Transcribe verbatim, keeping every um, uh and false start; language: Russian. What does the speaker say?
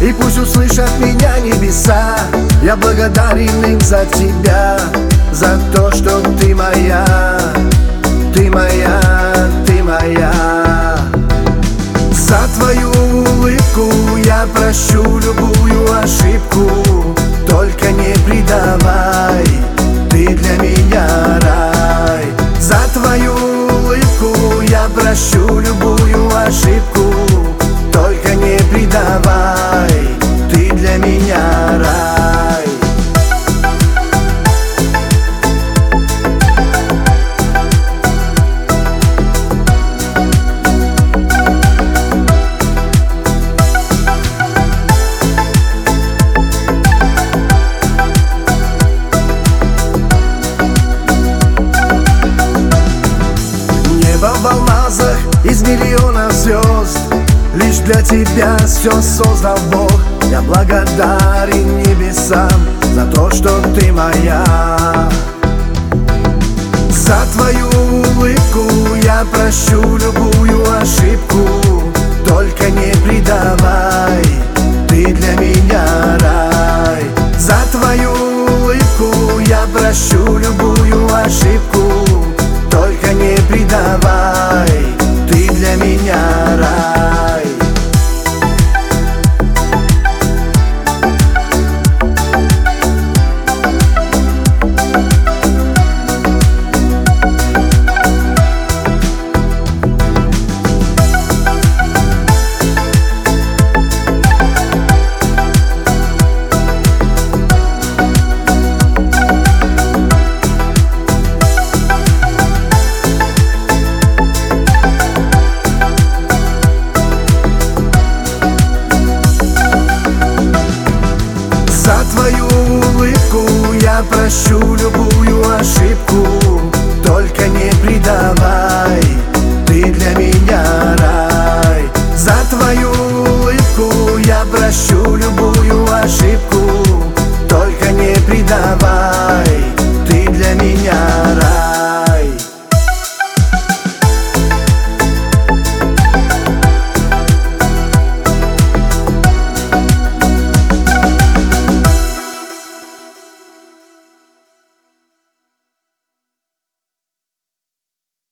И пусть услышат меня небеса, я благодарен им за тебя, за то, что ты моя, ты моя, ты моя. За твою улыбку я прощу любую ошибку, только не предавай, ты для меня рай. За твою улыбку я прощу любую ошибку, только не предавай, ты для меня рай. Небо в алмазах из миллионов звезд, лишь для тебя все создал Бог. Я благодарен небесам за то, что ты моя. За твою улыбку я прощу любую ошибку, только не предавай, ты для меня рай. За твою улыбку я прощу любую ошибку, только не предавай, ты для меня рай. За твою улыбку я прощу любую ошибку, только не предавай, ты для меня рай. За твою улыбку я прощу любую ошибку,